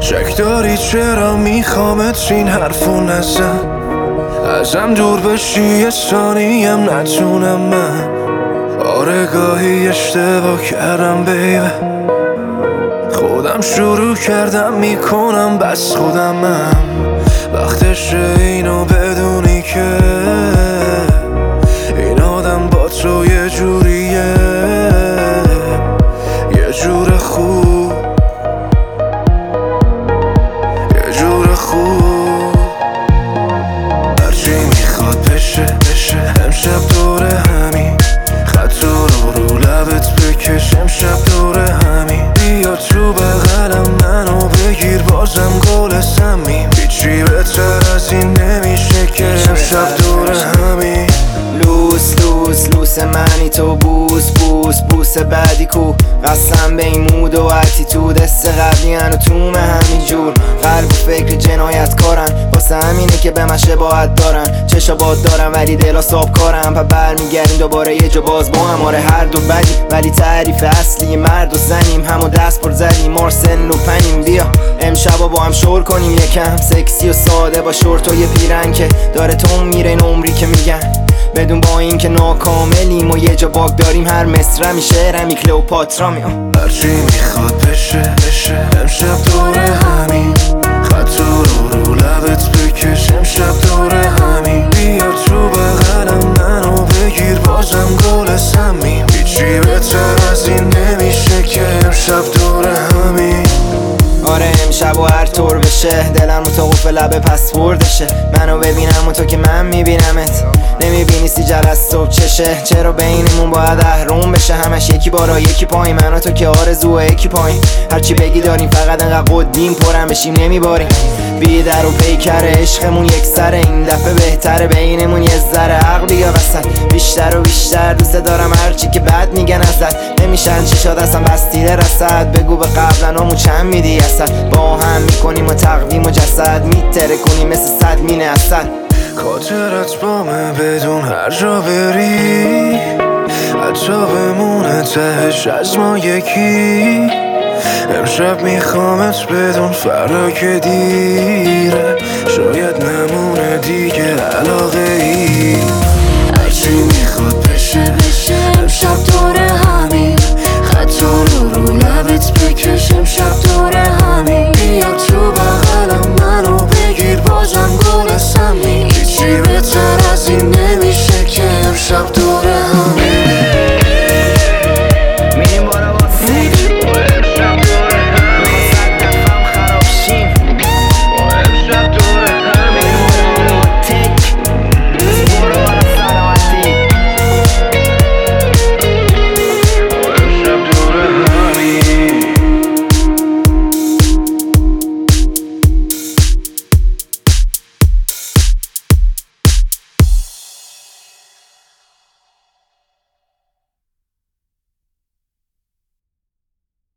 شک داری چرا میخوامت این حرفو نزن، ازم دور بشی یه ثانیم نتونم من. آره گاهی اشتباه کردم بیبه، خودم شروع کردم میکنم بس خودمم. وقتشه اینو بدونی که این آدم با تو یه جوریه، یه جور خوب، یه جور خوب. هرچی میخواد بشه امشب دوره همین، خط رو لبت بکش امشب دوره همین. بیا تو بغلم منو بگیر بازم گل سمیم، هیچی بهتر از این نمیشه که امشب دوره همین. لوس منی تو بوس بعدی کو، قسم به این مود و اتیتود، است قبلی هنو تومه همین جور. قلب و فکر جنایت کارن، واسه همینه که به من شباهت دارن. چشا باد دارم ولی دلا ساب کارم، پا برمیگردیم دوباره یه جا باز با هم. آره هر دو بدی ولی تعریف اصلی مرد و زنیم، همو دست پر زدیم مارسن و پنیم. بیا امشبا با هم شور کنیم یکم، سکسی و ساده با شورت و یه پیرن که داره تو میره این عمری که میگن. بدون با این که ناکاملیم و یه جا باگ داریم، هر مصرمی شعرمی کلئوپاترا میام. هرچی میخواد بشه امشب دوره همین، خط رو لبت بکش امشب دوره همین. بیا تو بغلم منو بگیر بازم گل سمیم، هیچی بهتر از این نمیشه که امشب دوره همین. آره امشب و هر طور بشه دلم رو تا قفل لبه پسوردشه. منو ببینم و تو که من میبینمت، نمیبینی سیجل از صبح چشه. چرا بینمون باید اهرم بشه، همش یکی بالا یکی پایین، من و تو که آرزو یکی پایین. هرچی بگی داریم فقط انقدر قدیم پرم بشیم نمیباریم. بی در و پیکر عشقمون یک سره، این دفعه بهتره بینمون یه ذره عقل بیا وسط. بیشتر و بیشتر دوست دارم هرچی که بد میگن ازت، نمیشن چی شد اصلا بستیده رسد. بگو به قبلنامو چند میدی اصلا، با هم میکنیم و تقویم و جسد، میتره کنیم مثل صد مینه اصل. خاطرت بامه بدون هر جا بری، حتی بمونه تهش از ما یکی. امشب میخوامت بدون فردا که دیره، شاید نمونه دیگه علاقه